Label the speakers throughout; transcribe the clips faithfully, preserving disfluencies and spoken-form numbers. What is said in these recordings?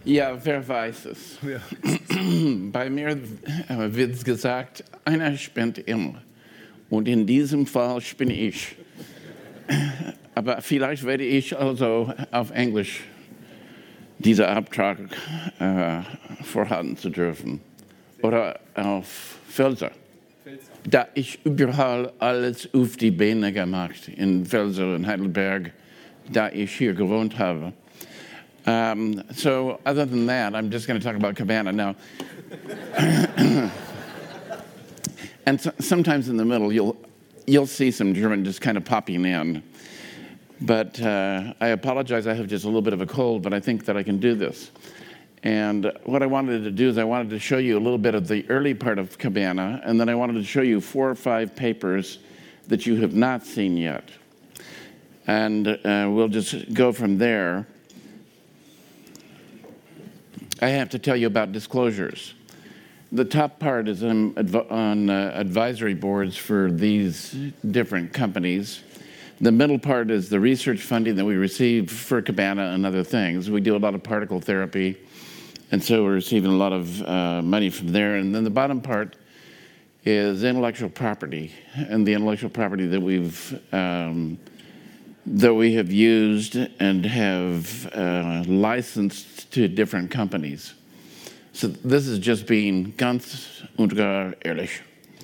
Speaker 1: Ja, wer weiß es?
Speaker 2: Ja.
Speaker 1: Bei mir äh, wird gesagt, einer spinnt immer. Und in diesem Fall spinne ich. Aber vielleicht werde ich also auf Englisch diese Abtrag äh, vorhalten zu dürfen. Oder auf Pfälzer. Da ich überall alles auf die Beine gemacht, in Pfälzer und Heidelberg, da ich hier gewohnt habe. Um, so other than that, I'm just going to talk about Cabana now. And so, sometimes in the middle, you'll, you'll see some German just kind of popping in. But uh, I apologize, I have just a little bit of a cold, but I think that I can do this. And what I wanted to do is I wanted to show you a little bit of the early part of Cabana, and then I wanted to show you four or five papers that you have not seen yet. And uh, we'll just go from there. I have to tell you about disclosures. The top part is on, on uh, advisory boards for these different companies. The middle part is the research funding that we receive for Cabana and other things. We do a lot of particle therapy, and so we're receiving a lot of uh, money from there. And then the bottom part is intellectual property, and the intellectual property that we've um, that we have used and have uh, licensed to different companies. So this is just being ganz und gar ehrlich.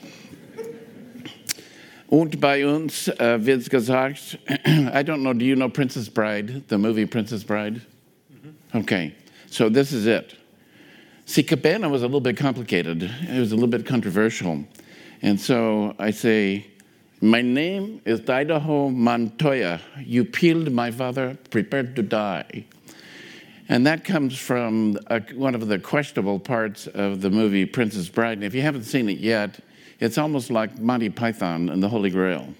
Speaker 1: Und bei uns uh, wird gesagt, I don't know, do you know Princess Bride, the movie Princess Bride? Mm-hmm. Okay, so this is it. See, Cabana was a little bit complicated. It was a little bit controversial. And so I say, my name is Idaho Montoya. You peeled my father, prepared to die. And that comes from a, one of the questionable parts of the movie Princess Bride. And if you haven't seen it yet, it's almost like Monty Python and the Holy Grail.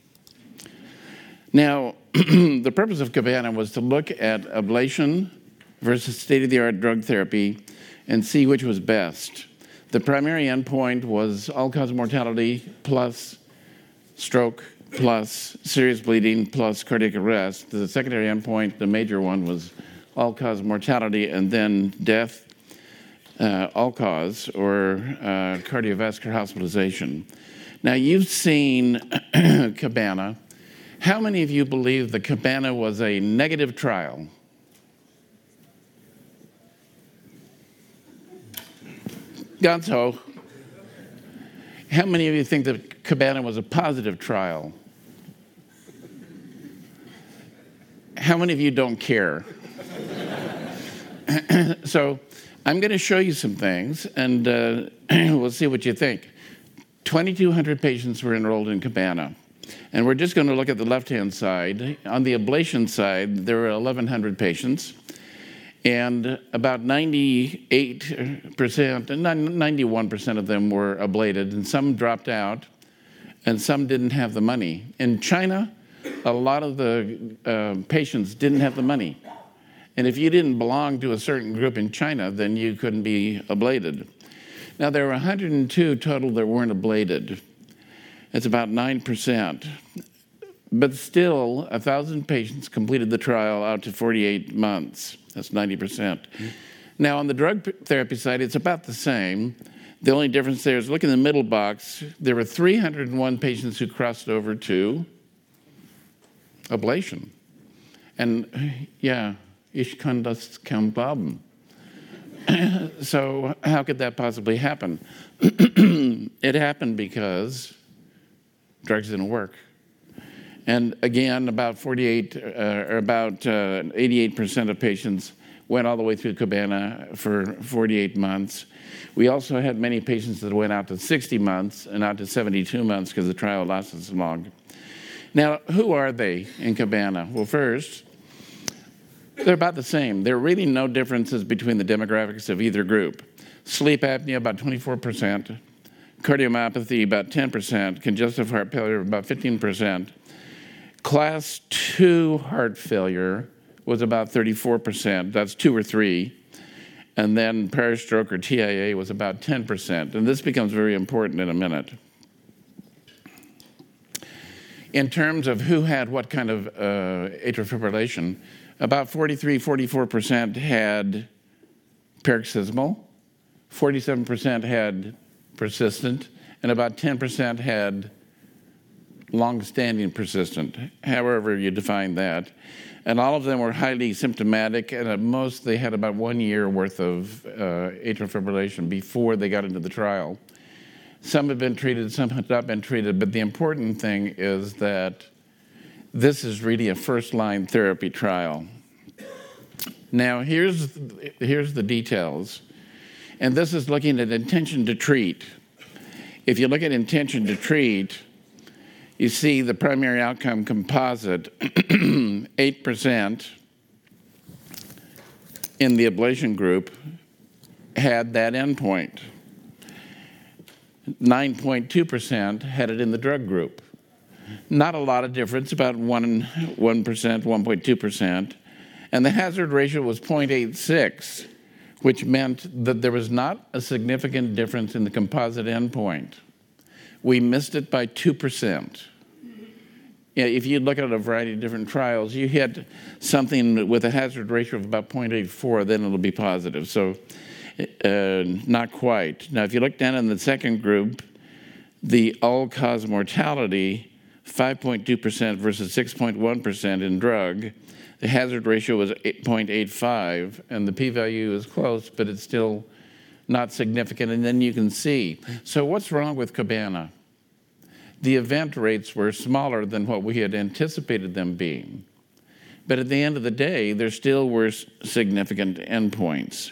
Speaker 1: Now, the purpose of Cabana was to look at ablation versus state-of-the-art drug therapy and see which was best. The primary endpoint was all-cause mortality plus stroke plus serious bleeding plus cardiac arrest. The secondary endpoint, the major one, was all-cause mortality and then death, uh, all-cause, or uh, cardiovascular hospitalization. Now, you've seen Cabana. How many of you believe the Cabana was a negative trial? Ganz hoch. How many of you think that Cabana was a positive trial? How many of you don't care? So I'm going to show you some things, and uh, we'll see what you think. twenty-two hundred patients were enrolled in Cabana, and we're just going to look at the left-hand side. On the ablation side, there were eleven hundred patients, and about ninety-eight percent, ninety-one percent of them were ablated, and some dropped out, and some didn't have the money. In China, a lot of the uh, patients didn't have the money. And if you didn't belong to a certain group in China, then you couldn't be ablated. Now, there were one hundred two total that weren't ablated. It's about nine percent. But still, one thousand patients completed the trial out to forty-eight months. That's ninety percent. Mm-hmm. Now, on the drug therapy side, it's about the same. The only difference there is, look in the middle box, there were three hundred one patients who crossed over to ablation. And yeah, ich kann das kaum glauben. So how could that possibly happen? It happened because drugs didn't work. And again, about forty-eight, uh, or about uh, eighty-eight percent of patients went all the way through Cabana for forty-eight months. We also had many patients that went out to sixty months and out to seventy-two months because the trial lasted so long. Now, who are they in Cabana? Well, first, they're about the same. There are really no differences between the demographics of either group. Sleep apnea, about twenty-four percent. Cardiomyopathy, about ten percent. Congestive heart failure, about fifteen percent. Class two heart failure was about thirty-four percent. That's two or three. And then peristroke or T I A was about ten percent. And this becomes very important in a minute. In terms of who had what kind of uh, atrial fibrillation, about forty-three, forty-four percent had paroxysmal, forty-seven percent had persistent, and about ten percent had long-standing persistent, however you define that. And all of them were highly symptomatic, and at most they had about one year worth of uh, atrial fibrillation before they got into the trial. Some had been treated, some had not been treated, but the important thing is that this is really a first-line therapy trial. Now, here's, here's the details. And this is looking at intention to treat. If you look at intention to treat, you see the primary outcome composite, eight percent in the ablation group had that endpoint. nine point two percent had it in the drug group. Not a lot of difference, about one, one percent, one point two percent. And the hazard ratio was zero point eight six, which meant that there was not a significant difference in the composite endpoint. We missed it by two percent. If you look at a variety of different trials, you hit something with a hazard ratio of about zero point eight four, then it'll be positive. So uh, not quite. Now, if you look down in the second group, the all-cause mortality, five point two percent versus six point one percent in drug. The hazard ratio was eight point eight five, and the p-value is close, but it's still not significant. And then you can see. So what's wrong with Cabana? The event rates were smaller than what we had anticipated them being. But at the end of the day, there still were significant endpoints.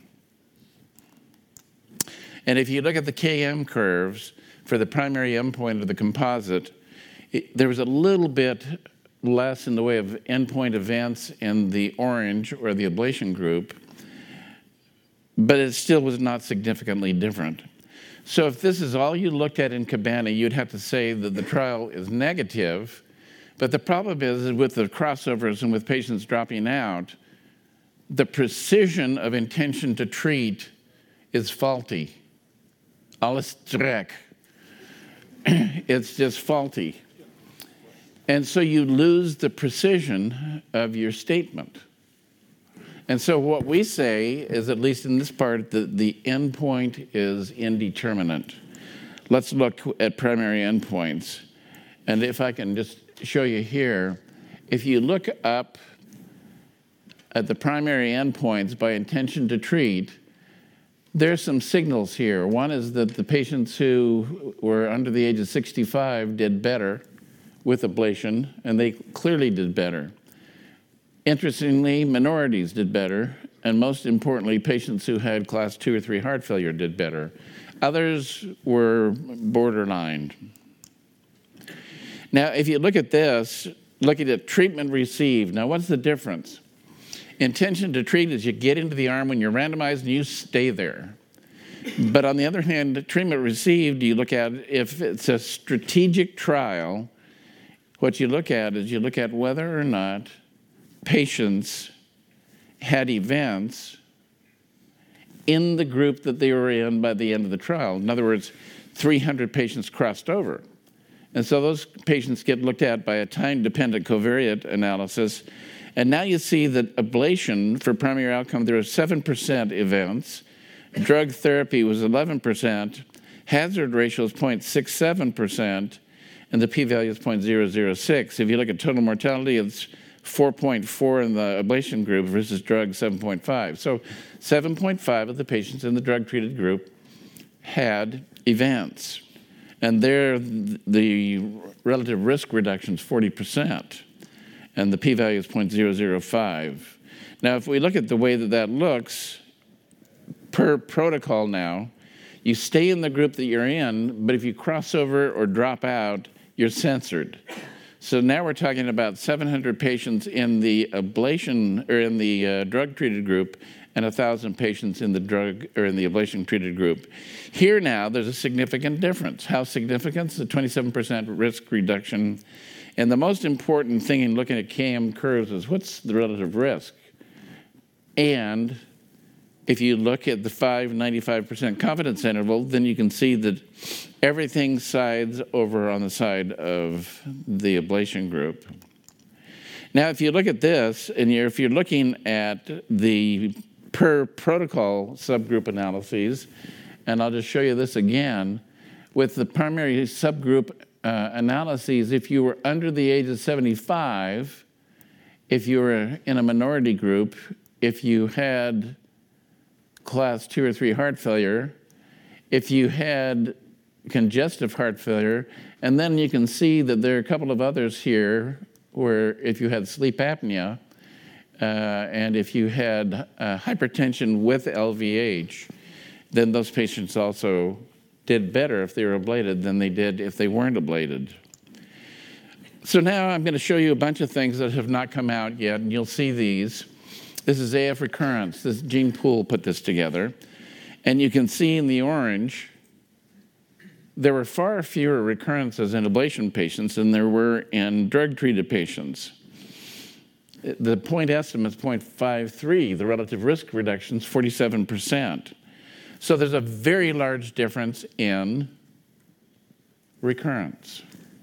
Speaker 1: And if you look at the K M curves for the primary endpoint of the composite, it, there was a little bit less in the way of endpoint events in the orange or the ablation group, but it still was not significantly different. So if this is all you looked at in Cabana, you'd have to say that the trial is negative, but the problem is with the crossovers and with patients dropping out, the precision of intention to treat is faulty. Alles Dreck. It's just faulty. And so you lose the precision of your statement. And so what we say is, at least in this part, that the endpoint is indeterminate. Let's look at primary endpoints. And if I can just show you here, if you look up at the primary endpoints by intention to treat, there's some signals here. One is that the patients who were under the age of sixty-five did better with ablation, and they clearly did better. Interestingly, minorities did better, and most importantly, patients who had class two or three heart failure did better. Others were borderline. Now, if you look at this, looking at treatment received, now what's the difference? Intention to treat is you get into the arm when you're randomized and you stay there. But on the other hand, treatment received, you look at, if it's a strategic trial, what you look at is you look at whether or not patients had events in the group that they were in by the end of the trial. In other words, three hundred patients crossed over. And so those patients get looked at by a time-dependent covariate analysis. And now you see that ablation for primary outcome, there were seven percent events. Drug therapy was eleven percent. Hazard ratio is zero point six seven percent. And the p-value is zero point zero zero six. If you look at total mortality, it's four point four in the ablation group versus drug seven point five. So seven point five of the patients in the drug-treated group had events. And there, the relative risk reduction is forty percent. And the p-value is zero point zero zero five. Now, if we look at the way that that looks, per protocol now, you stay in the group that you're in, but if you cross over or drop out, you're censored. So now we're talking about seven hundred patients in the ablation or in the uh, drug-treated group and one thousand patients in the drug or in the ablation-treated group. Here now, there's a significant difference. How significant? It's a twenty-seven percent risk reduction. And the most important thing in looking at K M curves is what's the relative risk? And if you look at the five ninety-five percent confidence interval, then you can see that everything sides over on the side of the ablation group. Now, if you look at this, and you're, if you're looking at the per protocol subgroup analyses. And I'll just show you this again. With the primary subgroup uh, analyses, if you were under the age of seventy-five, if you were in a minority group, if you had class two or three heart failure, if you had congestive heart failure, and then you can see that there are a couple of others here where if you had sleep apnea, uh, and if you had uh, hypertension with L V H, then those patients also did better if they were ablated than they did if they weren't ablated. So now I'm going to show you a bunch of things that have not come out yet, and you'll see these. This is A F recurrence. This Gene Poole put this together. And you can see in the orange, there were far fewer recurrences in ablation patients than there were in drug-treated patients. The point estimate is zero point five three. The relative risk reduction is forty-seven percent. So there's a very large difference in recurrence.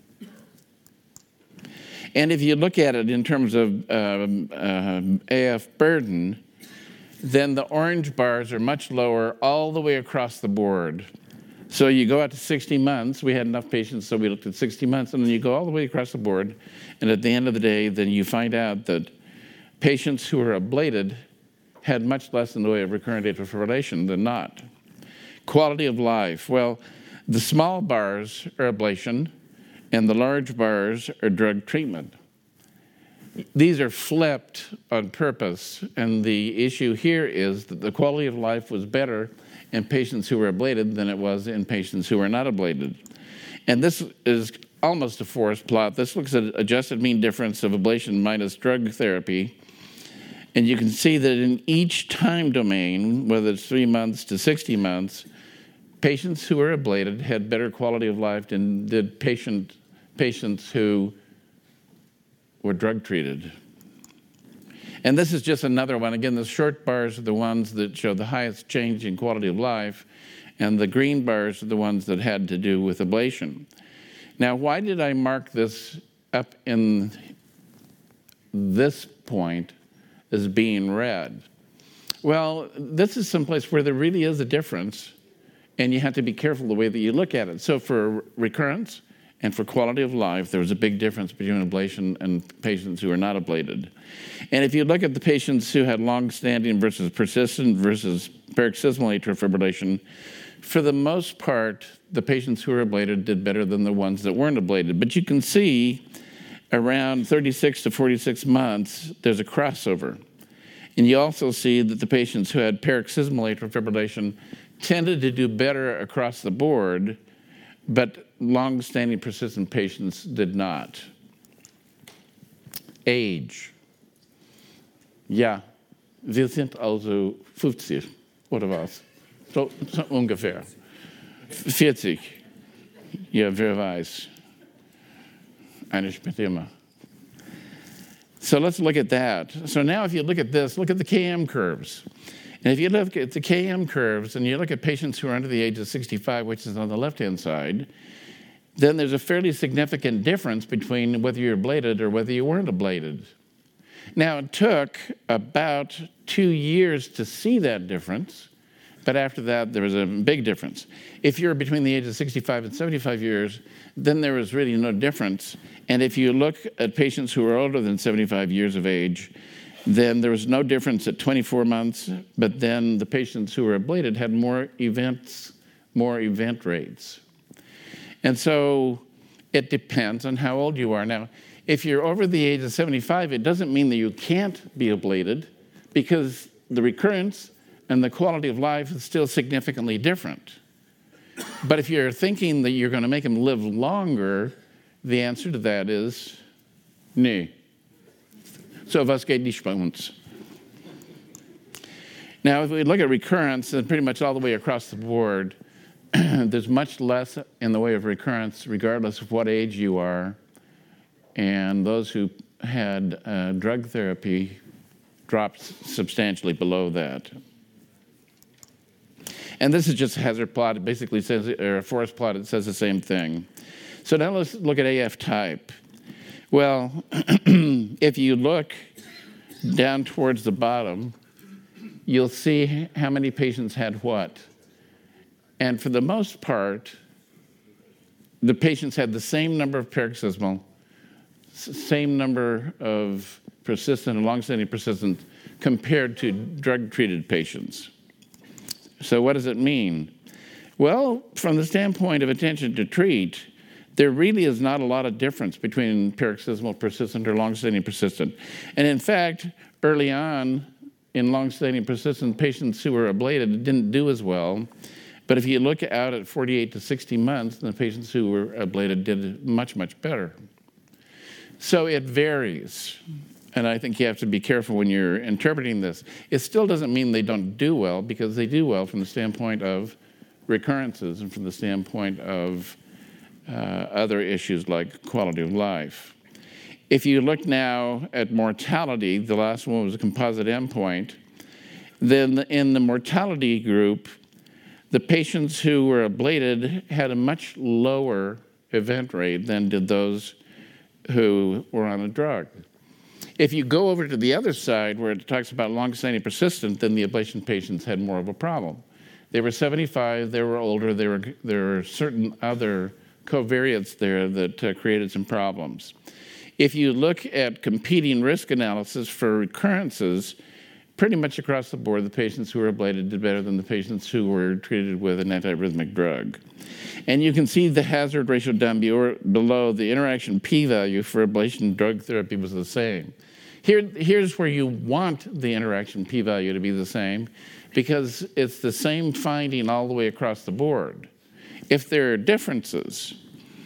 Speaker 1: And if you look at it in terms of um, uh, A F burden, then the orange bars are much lower all the way across the board. So you go out to sixty months. We had enough patients, so we looked at sixty months, and then you go all the way across the board. And at the end of the day, then you find out that patients who were ablated had much less in the way of recurrent atrial fibrillation than not. Quality of life. Well, the small bars are ablation, and the large bars are drug treatment. These are flipped on purpose, and the issue here is that the quality of life was better in patients who were ablated than it was in patients who were not ablated. And this is almost a forest plot. This looks at adjusted mean difference of ablation minus drug therapy. And you can see that in each time domain, whether it's three months to sixty months, patients who were ablated had better quality of life than did patient, patients who were drug treated. And this is just another one. Again, the short bars are the ones that show the highest change in quality of life, and the green bars are the ones that had to do with ablation. Now, why did I mark this up in this point as being red? Well, this is someplace where there really is a difference, and you have to be careful the way that you look at it. So for recurrence and for quality of life, there was a big difference between ablation and patients who are not ablated. And if you look at the patients who had long-standing versus persistent versus paroxysmal atrial fibrillation, for the most part, the patients who were ablated did better than the ones that weren't ablated. But you can see around thirty-six to forty-six months, there's a crossover. And you also see that the patients who had paroxysmal atrial fibrillation tended to do better across the board, but long-standing persistent patients did not. Age. Ja, wir sind also fünfzig, oder was? So, so ungefähr. vierzig. Ja, wer weiß. Eine Stimme. So let's look at that. So now if you look at this, look at the K M curves. And if you look at the K M curves and you look at patients who are under the age of sixty-five, which is on the left-hand side, then there's a fairly significant difference between whether you're ablated or whether you weren't ablated. Now, it took about two years to see that difference, but after that, there was a big difference. If you're between the age of sixty-five and seventy-five years, then there was really no difference. And if you look at patients who are older than seventy-five years of age, then there was no difference at twenty-four months, but then the patients who were ablated had more events, more event rates. And so it depends on how old you are. Now, if you're over the age of seventy-five, it doesn't mean that you can't be ablated, because the recurrence and the quality of life is still significantly different. But if you're thinking that you're going to make them live longer, the answer to that is nee. So was geht nicht bei uns? Now, if we look at recurrence, then pretty much all the way across the board, there's much less in the way of recurrence, regardless of what age you are. And those who had uh, drug therapy dropped substantially below that. And this is just a hazard plot. It basically says, or a forest plot, it says the same thing. So now let's look at A F type. Well, if you look down towards the bottom, you'll see how many patients had what. And for the most part, the patients had the same number of paroxysmal, same number of persistent and long-standing persistent compared to drug-treated patients. So what does it mean? Well, from the standpoint of attention to treat, there really is not a lot of difference between paroxysmal persistent or long-standing persistent. And in fact, early on in long-standing persistent, patients who were ablated didn't do as well. But if you look out at forty-eight to sixty months, the patients who were ablated did much, much better. So it varies. And I think you have to be careful when you're interpreting this. It still doesn't mean they don't do well, because they do well from the standpoint of recurrences and from the standpoint of uh, other issues like quality of life. If you look now at mortality, the last one was a composite endpoint, then in the mortality group, the patients who were ablated had a much lower event rate than did those who were on a drug. If you go over to the other side where it talks about long-standing persistent, then the ablation patients had more of a problem. They were seventy-five, they were older, there were, there were certain other covariates there that uh, created some problems. If you look at competing risk analysis for recurrences, pretty much across the board, the patients who were ablated did better than the patients who were treated with an antiarrhythmic drug. And you can see the hazard ratio down below. The interaction p-value for ablation drug therapy was the same. Here, here's where you want the interaction p-value to be the same, because it's the same finding all the way across the board. If there are differences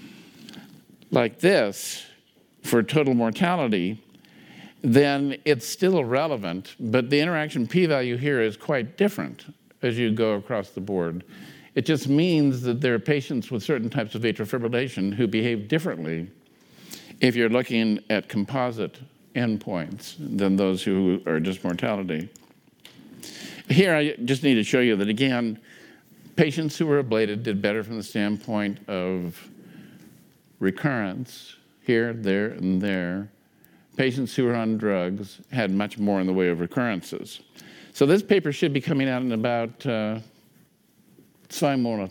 Speaker 1: like this for total mortality, then it's still relevant, but the interaction p-value here is quite different as you go across the board. It just means that there are patients with certain types of atrial fibrillation who behave differently if you're looking at composite endpoints than those who are just mortality. Here, I just need to show you that, again, patients who were ablated did better from the standpoint of recurrence, here, there, and there. Patients who were on drugs had much more in the way of recurrences. So this paper should be coming out in about uh, five months.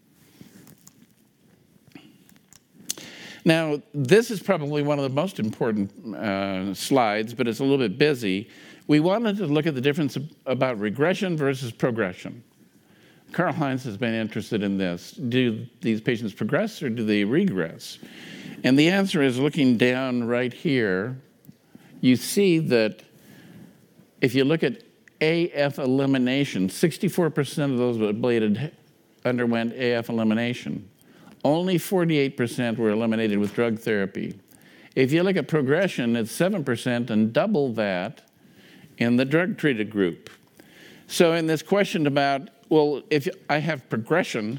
Speaker 1: Now, this is probably one of the most important uh, slides, but it's a little bit busy. We wanted to look at the difference about regression versus progression. Karl Heinz has been interested in this. Do these patients progress or do they regress? And the answer is, looking down right here, you see that if you look at A F elimination, sixty-four percent of those ablated underwent A F elimination. Only forty-eight percent were eliminated with drug therapy. If you look at progression, it's seven percent and double that in the drug-treated group. So in this question about, well, if I have progression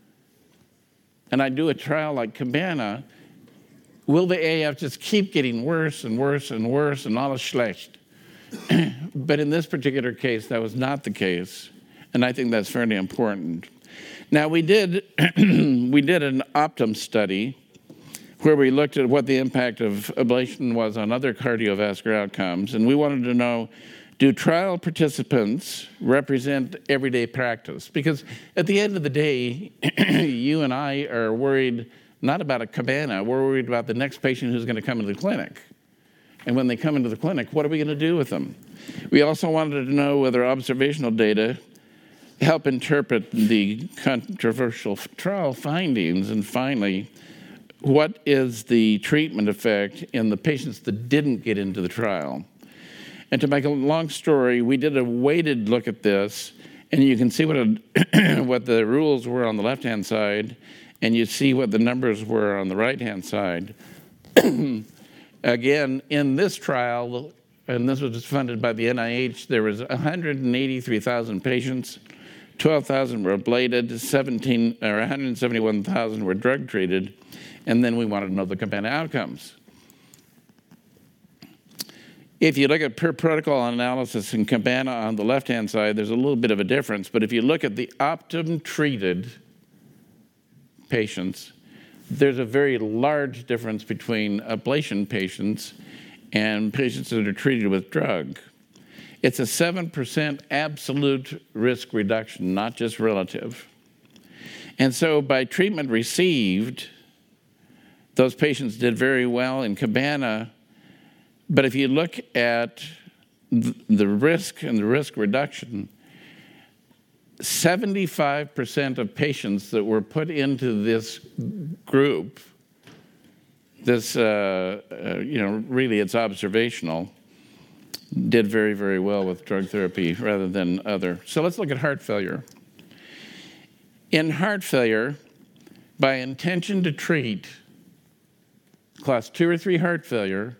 Speaker 1: and I do a trial like Cabana, will the A F just keep getting worse and worse and worse and alles schlecht? But in this particular case, that was not the case, and I think that's fairly important. Now, we did, we did an Optum study where we looked at what the impact of ablation was on other cardiovascular outcomes, and we wanted to know, do trial participants represent everyday practice? Because at the end of the day, you and I are worried not about a Cabana, we're worried about the next patient who's going to come into the clinic. And when they come into the clinic, what are we going to do with them? We also wanted to know whether observational data help interpret the controversial trial findings. And finally, what is the treatment effect in the patients that didn't get into the trial? And to make a long story, we did a weighted look at this, and you can see what, a, what the rules were on the left-hand side, and you see what the numbers were on the right-hand side. Again, in this trial, and this was funded by the N I H, there was one hundred eighty-three thousand patients, twelve thousand were ablated, seventeen, or one hundred seventy-one thousand were drug treated, and then we wanted to know the Cabana outcomes. If you look at per protocol analysis in Cabana on the left-hand side, there's a little bit of a difference, but if you look at the Optum treated patients, there's a very large difference between ablation patients and patients that are treated with drug. It's a seven percent absolute risk reduction, not just relative. And so by treatment received, those patients did very well in Cabana. But if you look at the risk and the risk reduction, seventy-five percent of patients that were put into this group, this, uh, uh, you know, really it's observational, did very, very well with drug therapy rather than other. So let's look at heart failure. In heart failure, by intention to treat class two or three heart failure,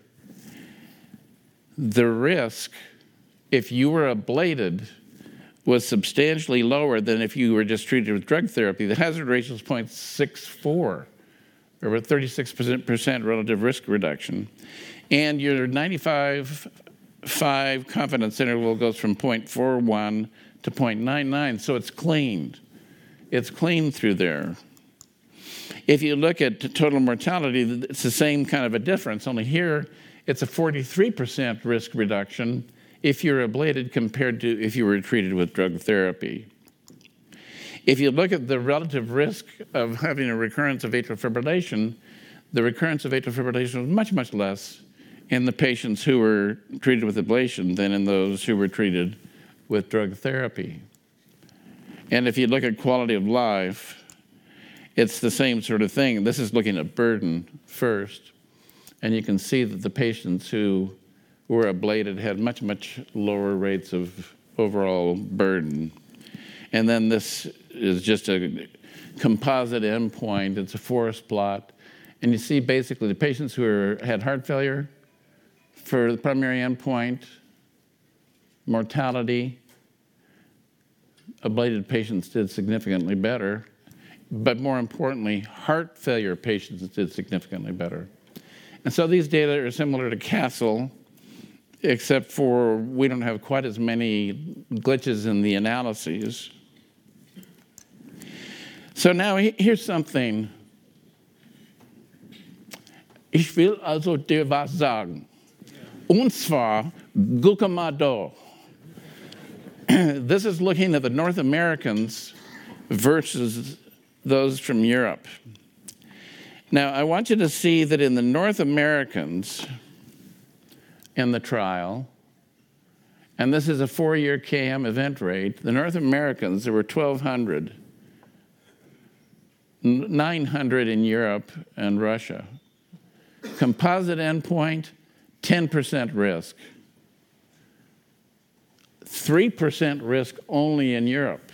Speaker 1: the risk, if you were ablated, was substantially lower than if you were just treated with drug therapy. The hazard ratio is zero point six four, or a thirty-six percent relative risk reduction. And your ninety-five point five confidence interval goes from zero point four one to zero point nine nine, so it's cleaned. It's clean through there. If you look at total mortality, it's the same kind of a difference, only here it's a forty-three percent risk reduction if you're ablated compared to if you were treated with drug therapy. If you look at the relative risk of having a recurrence of atrial fibrillation, the recurrence of atrial fibrillation was much, much less in the patients who were treated with ablation than in those who were treated with drug therapy. And if you look at quality of life, it's the same sort of thing. This is looking at burden first. And you can see that the patients who were ablated had much, much lower rates of overall burden. And then this is just a composite endpoint. It's a forest plot. And you see basically the patients who are, had heart failure for the primary endpoint, mortality, ablated patients did significantly better. But more importantly, heart failure patients did significantly better. And so these data are similar to CASTLE, except for we don't have quite as many glitches in the analyses. So now here's something. Ich will also dir was sagen. Und zwar, guck mal da. This is looking at the North Americans versus those from Europe. Now, I want you to see that in the North Americans in the trial, and this is a four-year K M event rate, the North Americans, there were twelve hundred, nine hundred in Europe and Russia. Composite endpoint, ten percent risk. three percent risk only in Europe.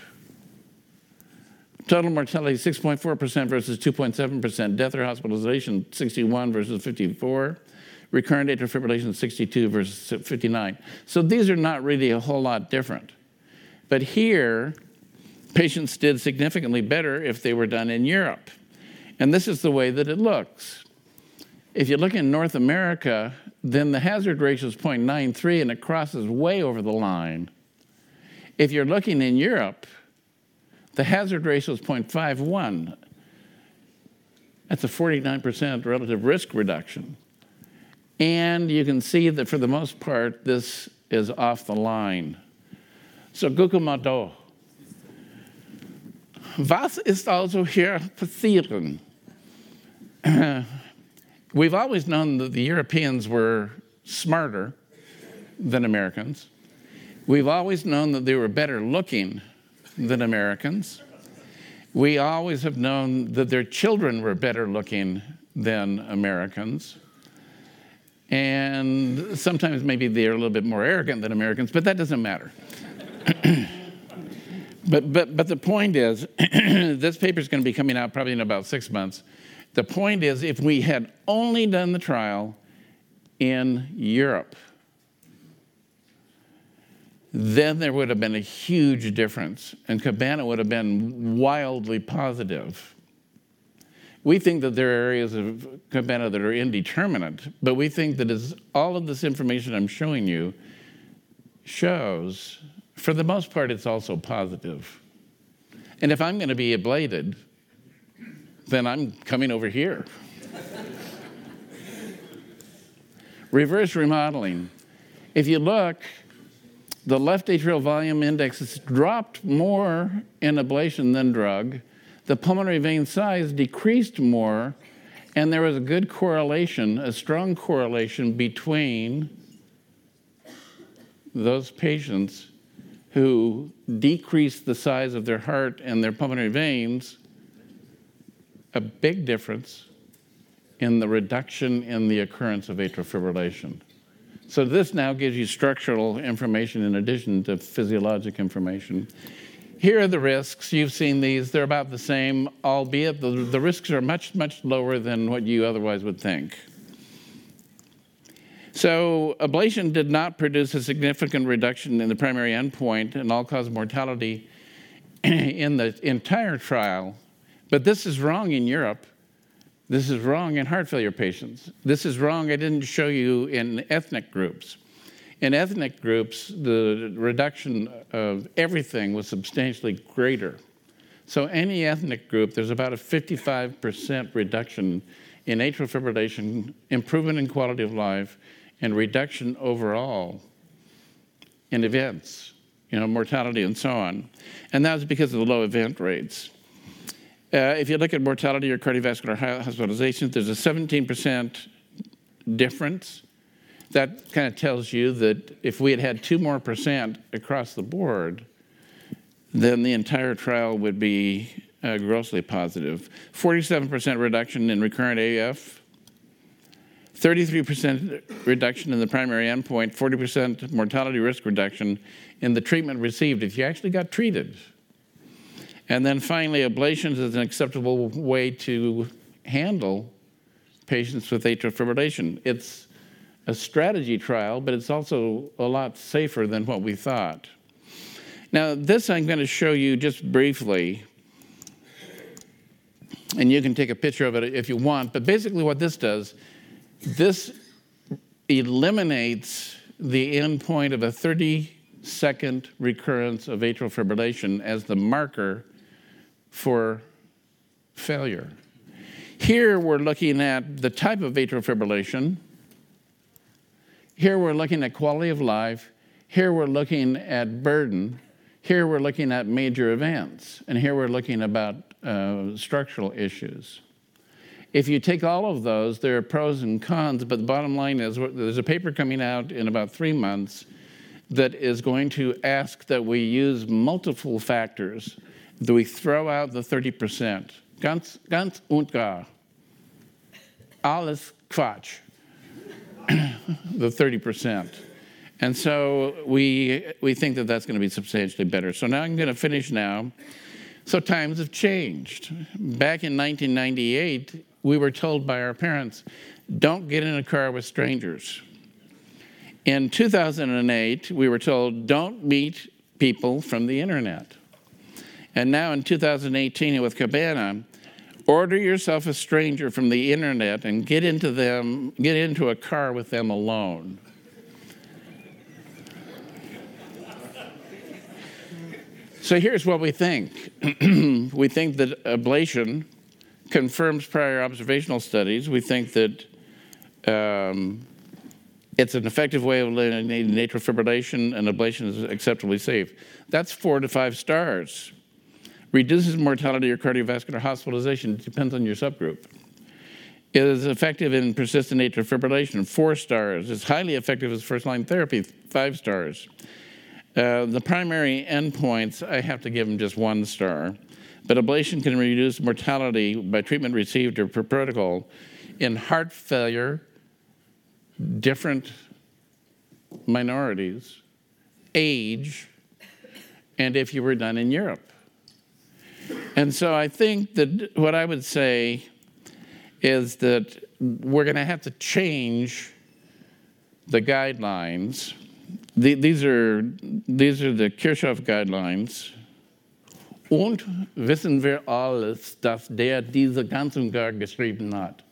Speaker 1: Total mortality, six point four percent versus two point seven percent. Death or hospitalization, sixty-one versus fifty-four. Recurrent atrial fibrillation, sixty-two versus fifty-nine. So these are not really a whole lot different. But here, patients did significantly better if they were done in Europe. And this is the way that it looks. If you look in North America, then the hazard ratio is zero point nine three and it crosses way over the line. If you're looking in Europe, the hazard ratio is zero point five one. That's a forty-nine percent relative risk reduction. And you can see that for the most part, this is off the line. So guck mal da. Was ist also hier passieren? We've always known that the Europeans were smarter than Americans. We've always known that they were better looking than Americans. We always have known that their children were better looking than Americans. And sometimes maybe they're a little bit more arrogant than Americans, but that doesn't matter. but, but, but the point is, this paper is going to be coming out probably in about six months. The point is, if we had only done the trial in Europe, then there would have been a huge difference, and Cabana would have been wildly positive. We think that there are areas of Cabana that are indeterminate, but we think that as all of this information I'm showing you shows, for the most part, it's also positive. And if I'm going to be ablated, then I'm coming over here. Reverse remodeling. If you look The left atrial volume index has dropped more in ablation than drug. The pulmonary vein size decreased more, and there was a good correlation, a strong correlation between those patients who decreased the size of their heart and their pulmonary veins, a big difference in the reduction in the occurrence of atrial fibrillation. So this now gives you structural information in addition to physiologic information. Here are the risks. You've seen these. They're about the same, albeit the, the risks are much, much lower than what you otherwise would think. So ablation did not produce a significant reduction in the primary endpoint and all-cause mortality in the entire trial. But this is wrong in Europe. This is wrong in heart failure patients. This is wrong, I didn't show you, in ethnic groups. In ethnic groups, the reduction of everything was substantially greater. So any ethnic group, there's about a fifty-five percent reduction in atrial fibrillation, improvement in quality of life, and reduction overall in events, you know, mortality and so on. And that was because of the low event rates. Uh, if you look at mortality or cardiovascular hospitalizations, there's a seventeen percent difference. That kind of tells you that if we had had two more percent across the board, then the entire trial would be uh, grossly positive. forty-seven percent reduction in recurrent A F, thirty-three percent reduction in the primary endpoint, forty percent mortality risk reduction in the treatment received if you actually got treated. And then finally, ablations is an acceptable way to handle patients with atrial fibrillation. It's a strategy trial, but it's also a lot safer than what we thought. Now, this I'm going to show you just briefly, and you can take a picture of it if you want, but basically what this does, this eliminates the endpoint of a thirty-second recurrence of atrial fibrillation as the marker for failure. Here we're looking at the type of atrial fibrillation. Here we're looking at quality of life. Here we're looking at burden. Here we're looking at major events. And here we're looking about uh, structural issues. If you take all of those, there are pros and cons, but the bottom line is there's a paper coming out in about three months that is going to ask that we use multiple factors, that we throw out the thirty percent. Ganz, ganz und gar. Alles Quatsch. The thirty percent. And so we, we think that that's going to be substantially better. So now I'm going to finish now. So times have changed. Back in nineteen ninety-eight, we were told by our parents, don't get in a car with strangers. In two thousand eight, we were told, don't meet people from the internet. And now in two thousand eighteen with Cabana, order yourself a stranger from the internet and get into them, get into a car with them alone. So here's what we think. We think that ablation confirms prior observational studies. We think that um, it's an effective way of eliminating atrial fibrillation, and ablation is acceptably safe. That's four to five stars. Reduces mortality or cardiovascular hospitalization. It depends on your subgroup. It is effective in persistent atrial fibrillation, four stars. It's highly effective as first-line therapy, five stars. Uh, the primary endpoints, I have to give them just one star. But ablation can reduce mortality by treatment received or per protocol in heart failure, different minorities, age, and if you were done in Europe. And so I think that what I would say is that we're going to have to change the guidelines. The, these are these are the Kirchhoff guidelines. Und wissen wir alles, dass der diese ganz und gar geschrieben hat.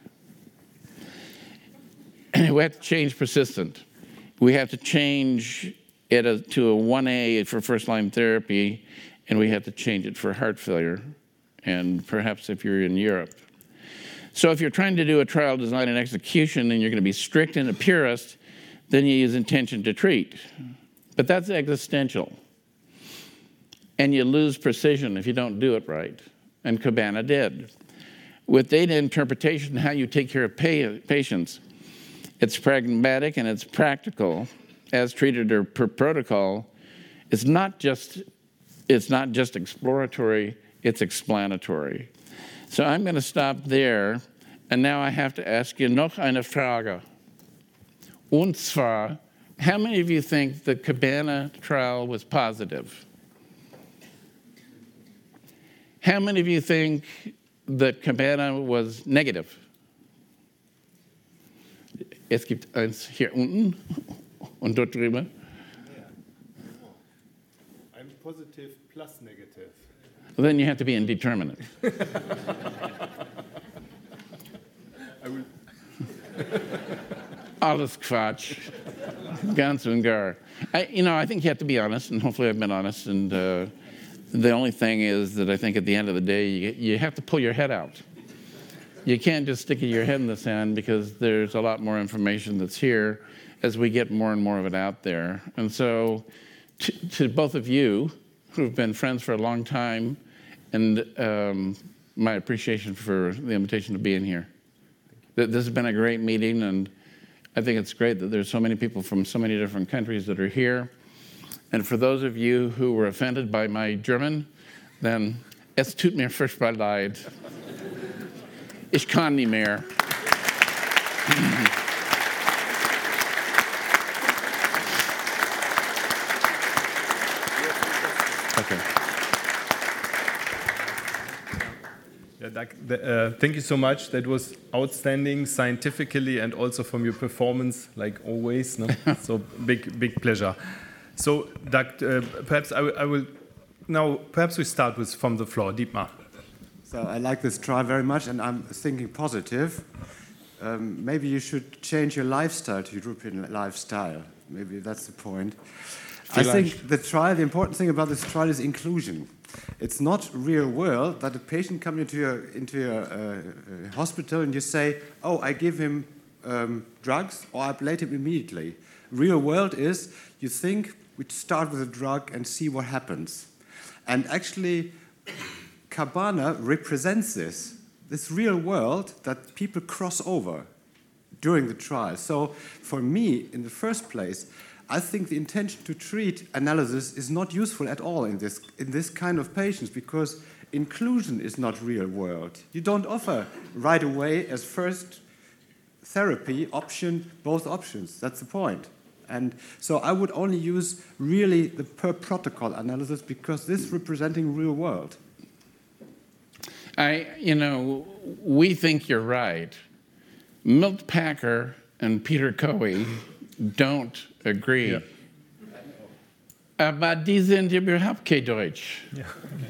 Speaker 1: We have to change persistent. We have to change it a, to a one A for first-line therapy, and we have to change it for heart failure, and perhaps if you're in Europe. So if you're trying to do a trial design and execution and you're going to be strict and a purist, then you use intention to treat. But that's existential. And you lose precision if you don't do it right. And Cabana did. With data interpretation, how you take care of pa- patients, it's pragmatic and it's practical, as treated or per protocol. It's not just, it's not just exploratory, it's explanatory. So I'm going to stop there, and now I have to ask you noch eine Frage. Und zwar, how many of you think the Cabana trial was positive? How many of you think that Cabana was negative? Es gibt eins hier unten und dort drüben.
Speaker 2: I'm positive plus negative.
Speaker 1: Well, then you have to be indeterminate.
Speaker 2: I will.
Speaker 1: Alles Quatsch. Ganz und gar. I, you know, I think you have to be honest, and hopefully I've been honest. And uh, the only thing is that I think at the end of the day, you, you have to pull your head out. You can't just stick your head in the sand, because there's a lot more information that's here as we get more and more of it out there. And so to, to both of you who've been friends for a long time, and um, my appreciation for the invitation to be in here. This has been a great meeting, and I think it's great that there's so many people from so many different countries that are here. And for those of you who were offended by my German, then es tut mir furchtbar leid. Ich kann nicht mehr. Okay.
Speaker 2: Yeah, Doug, uh, thank you so much. That was outstanding scientifically and also from your performance, like always. No? So big, big pleasure. So, Doug, uh, perhaps I, I will now. Perhaps we start with from the floor, Dietmar.
Speaker 3: So I like this trial very much, and I'm thinking positive. Um, maybe you should change your lifestyle to European lifestyle. Maybe that's the point. I think the trial, the important thing about this trial is inclusion. It's not real world that a patient comes into your into your uh, uh, hospital and you say, "Oh, I give him um, drugs or I ablate him immediately." Real world is you think we start with a drug and see what happens, and actually, Cabana represents this this real world that people cross over during the trial. So, for me, in the first place, I think the intention to treat analysis is not useful at all in this, in this kind of patients, because inclusion is not real world. You don't offer right away as first therapy option both options. That's the point. And so I would only use really the per protocol analysis, because this is representing real world.
Speaker 1: I, you know, we think you're right. Milt Packer and Peter Coe don't agree.
Speaker 2: Yeah.
Speaker 1: Aber die sind überhaupt kein Deutsch.
Speaker 2: Yeah.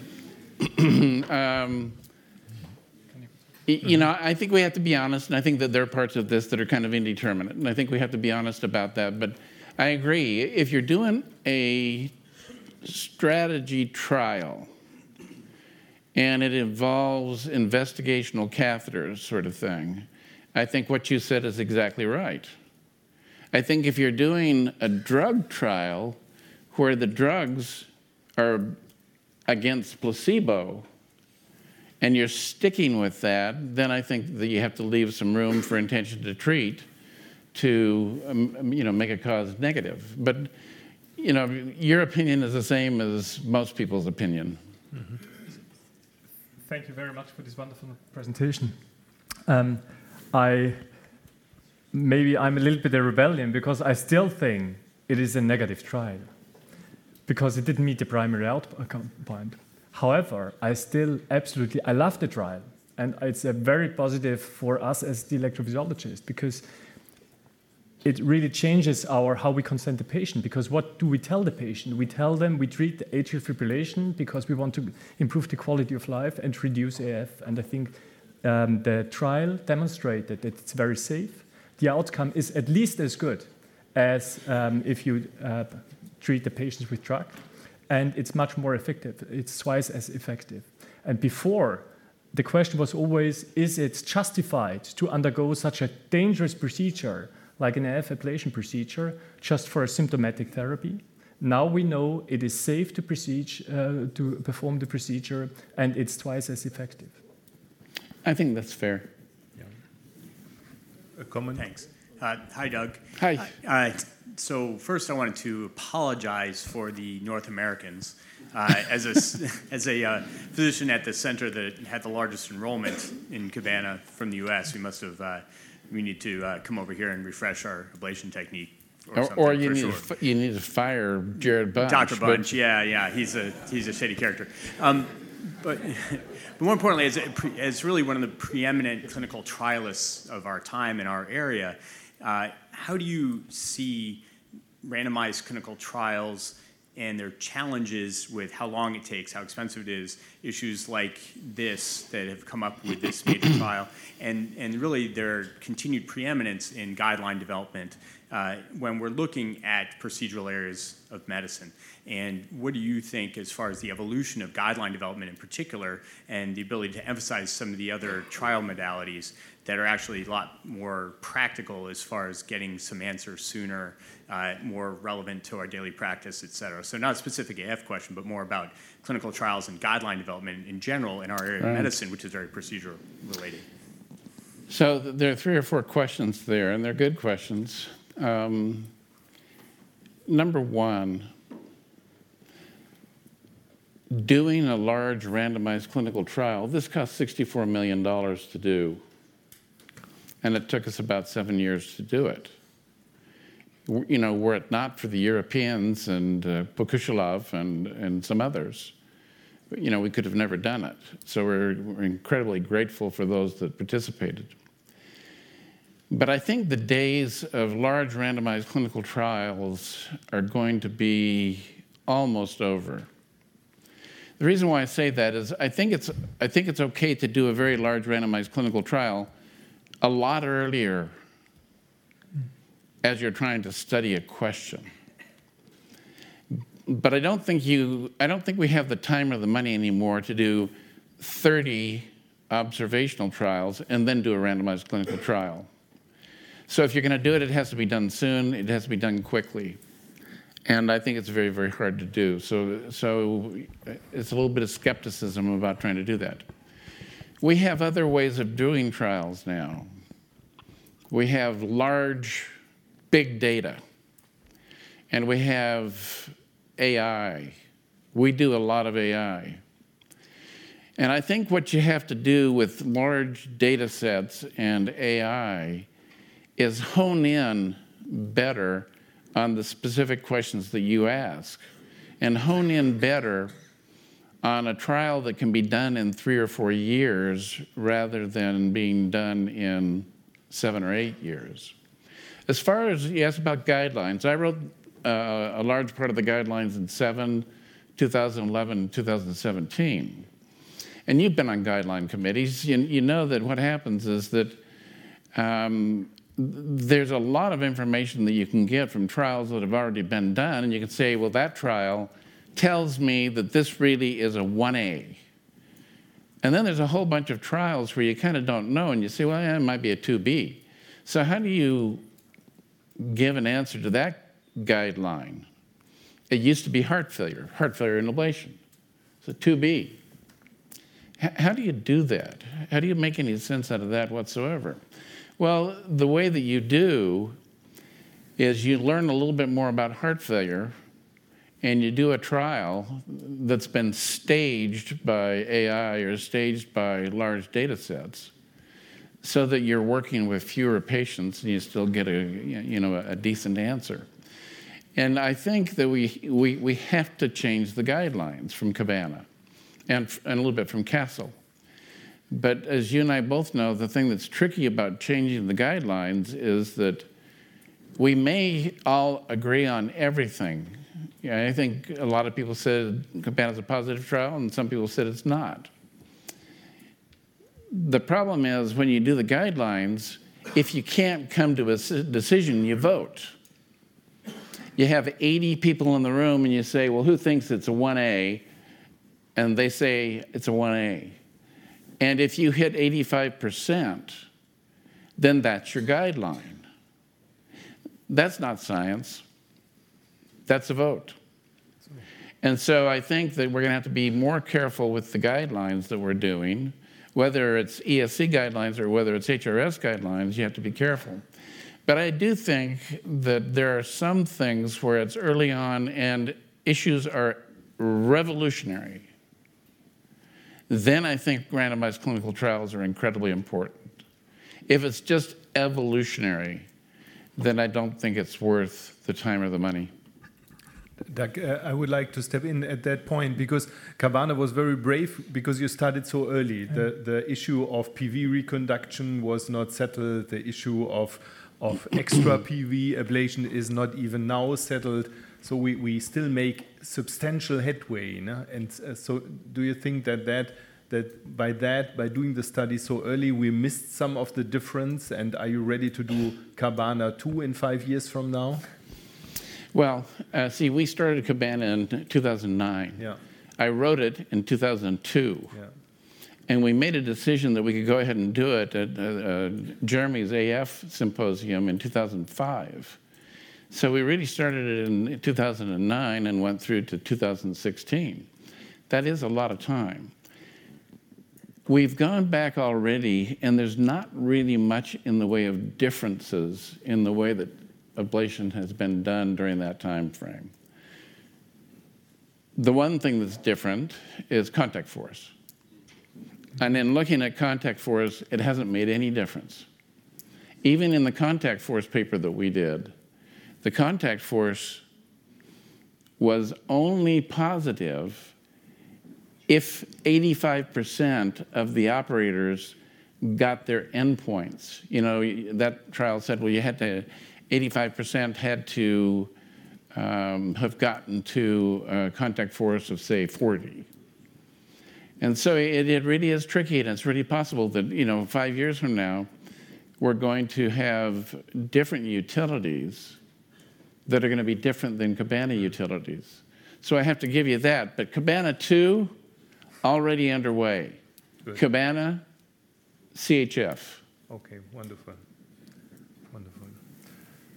Speaker 1: um, you know, I think we have to be honest, and I think that there are parts of this that are kind of indeterminate, and I think we have to be honest about that. But I agree. If you're doing a strategy trial, and it involves investigational catheters sort of thing, I think what you said is exactly right. I think if you're doing a drug trial where the drugs are against placebo and you're sticking with that, then I think that you have to leave some room for intention to treat to um, you know, make a cause negative. But you know, your opinion is the same as most people's opinion.
Speaker 4: Mm-hmm. Thank you very much for this wonderful presentation. Um, I maybe I'm a little bit a rebellion, because I still think it is a negative trial because it didn't meet the primary outcome point. However, I still absolutely I love the trial, and it's a very positive for us as the electrophysiologists, because it really changes our how we consent the patient. Because what do we tell the patient? We tell them we treat the atrial fibrillation because we want to improve the quality of life and reduce A F. And I think um, the trial demonstrated that it's very safe. The outcome is at least as good as um, if you uh, treat the patients with drug, and it's much more effective. It's twice as effective. And before, the question was always, is it justified to undergo such a dangerous procedure like an A F ablation procedure just for a symptomatic therapy? Now we know it is safe to, procedure, uh, to perform the procedure, and it's twice as effective.
Speaker 1: I think that's fair.
Speaker 2: Yeah. A comment?
Speaker 5: Thanks. Uh, hi, Doug.
Speaker 1: Hi.
Speaker 5: Uh, so first, I wanted to apologize for the North Americans. Uh, as a, as a uh, physician at the center that had the largest enrollment in Cabana from the U S, we must have, uh, we need to uh, come over here and refresh our ablation technique. Or,
Speaker 1: Or, or you,
Speaker 5: for
Speaker 1: need
Speaker 5: sure.
Speaker 1: to, fi- you need to fire Jared Bunch.
Speaker 5: Doctor
Speaker 1: but-
Speaker 5: Bunch, yeah, yeah, he's a he's a shady character. Um, but, but more importantly, as, a pre, as really one of the preeminent clinical trialists of our time in our area, uh, how do you see randomized clinical trials and their challenges with how long it takes, how expensive it is, issues like this that have come up with this major trial, and, and really their continued preeminence in guideline development uh, when we're looking at procedural areas of medicine. And what do you think as far as the evolution of guideline development in particular and the ability to emphasize some of the other trial modalities that are actually a lot more practical as far as getting some answers sooner, uh, more relevant to our daily practice, et cetera. So not a specific A F question, but more about clinical trials and guideline development in general in our area
Speaker 1: Right.
Speaker 5: of medicine, which is very procedural related.
Speaker 1: So th- there are three or four questions there, and they're good questions. Um, number one, doing a large randomized clinical trial, this cost sixty-four million dollars to do, and it took us about seven years to do it. W- You know, were it not for the Europeans and uh, Pokushilov and, and some others, you know, we could have never done it. So we're, we're incredibly grateful for those that participated. But I think the days of large randomized clinical trials are going to be almost over. The reason why I say that is I think it's, I think it's okay to do a very large randomized clinical trial a lot earlier as you're trying to study a question. But I don't think you, I don't think we have the time or the money anymore to do thirty observational trials and then do a randomized clinical trial. So if you're going to do it, it has to be done soon. It has to be done quickly. And I think it's very, very hard to do. So, so it's a little bit of skepticism about trying to do that. We have other ways of doing trials now. We have large, big data. And we have A I. We do a lot of A I. And I think what you have to do with large data sets and A I is hone in better on the specific questions that you ask, and hone in better on a trial that can be done in three or four years rather than being done in seven or eight years. As far as you asked about guidelines, I wrote uh, a large part of the guidelines in seven, two thousand eleven, and two thousand seventeen. And you've been on guideline committees. You, you know that what happens is that um, there's a lot of information that you can get from trials that have already been done, and you can say, well, that trial tells me that this really is a one A. And then there's a whole bunch of trials where you kind of don't know, and you say, well, yeah, it might be a two B. So how do you give an answer to that guideline? It used to be heart failure, heart failure and ablation. So two B. H- how do you do that? How do you make any sense out of that whatsoever? Well, the way that you do is you learn a little bit more about heart failure, and you do a trial that's been staged by A I or staged by large data sets, so that you're working with fewer patients and you still get a, you know, a decent answer. And I think that we, we, we have to change the guidelines from Cabana and, and a little bit from Castle. But as you and I both know, the thing that's tricky about changing the guidelines is that we may all agree on everything. Yeah, I think a lot of people said Cabana is a positive trial, and some people said it's not. The problem is when you do the guidelines, if you can't come to a decision, you vote. You have eighty people in the room, and you say, well, who thinks it's a one A? And they say it's a one A. And if you hit eighty-five percent, then that's your guideline. That's not science. That's a vote. And so I think that we're going to have to be more careful with the guidelines that we're doing. Whether it's E S C guidelines or whether it's H R S guidelines, you have to be careful. But I do think that there are some things where it's early on and issues are revolutionary. Then I think randomized clinical trials are incredibly important. If it's just evolutionary, then I don't think it's worth the time or the money.
Speaker 2: Doug, uh, I would like to step in at that point because Carvana was very brave because you started so early. The, the issue of P V reconduction was not settled. The issue of, of extra P V ablation is not even now settled. So we, we still make substantial headway. No? And uh, so do you think that, that that by that, by doing the study so early, we missed some of the difference? And are you ready to do Carvana two in five years from now?
Speaker 1: Well, uh, see, we started Cabana in two thousand nine.
Speaker 2: Yeah.
Speaker 1: I wrote it in two thousand two. Yeah. And we made a decision that we could go ahead and do it at uh, uh, Jeremy's A F symposium in two thousand five. So we really started it in two thousand nine and went through to two thousand sixteen. That is a lot of time. We've gone back already, and there's not really much in the way of differences in the way that ablation has been done during that time frame. The one thing that's different is contact force. And in looking at contact force, it hasn't made any difference. Even in the contact force paper that we did, the contact force was only positive if eighty-five percent of the operators got their endpoints. You know, that trial said, well, you had to, eighty-five percent had to um, have gotten to a contact force of, say, forty. And so it, it really is tricky, and it's really possible that, you know, five years from now, we're going to have different utilities that are going to be different than Cabana utilities. So I have to give you that. But Cabana two, already underway. Good. Cabana, C H F.
Speaker 2: Okay, wonderful.